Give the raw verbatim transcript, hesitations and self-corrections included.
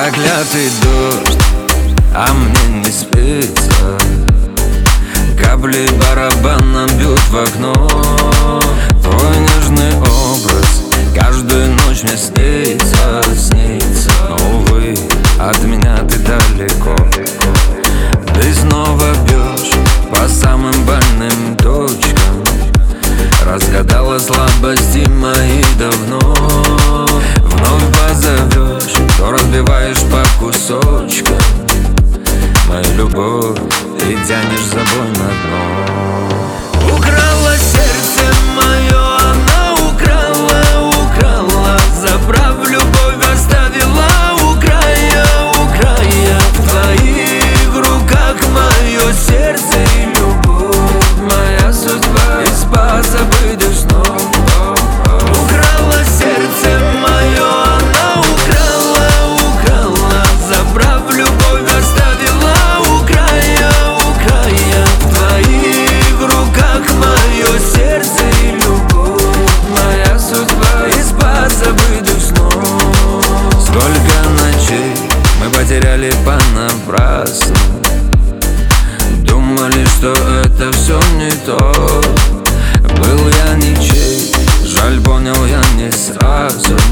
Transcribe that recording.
Проклятый дождь, а мне не спится. Капли барабаном бьют в окно. Твой нежный образ каждую ночь мне снится, снится. Но, увы, от меня ты далеко. Ты снова бьешь по самым больным точкам. Разгадала слабости мои давно. Вновь позовешь, то разбиваешь по кусочкам мою любовь и тянешь за собой на дно. Украла сердце мое, она украла, украла. Забрав любовь, оставила у края, у края. В твоих руках мое сердце и любовь, моя судьба и спас забытых снов. Украла сердце мое, она украла, украла. Забрав любовь, оставила у края, у края. В твоих руках мое сердце и любовь, моя судьба и спас забытых снов. Сколько ночей мы потеряли понапрасну. Думали, что это все не то. Был я ничей, жаль, понял я не сразу.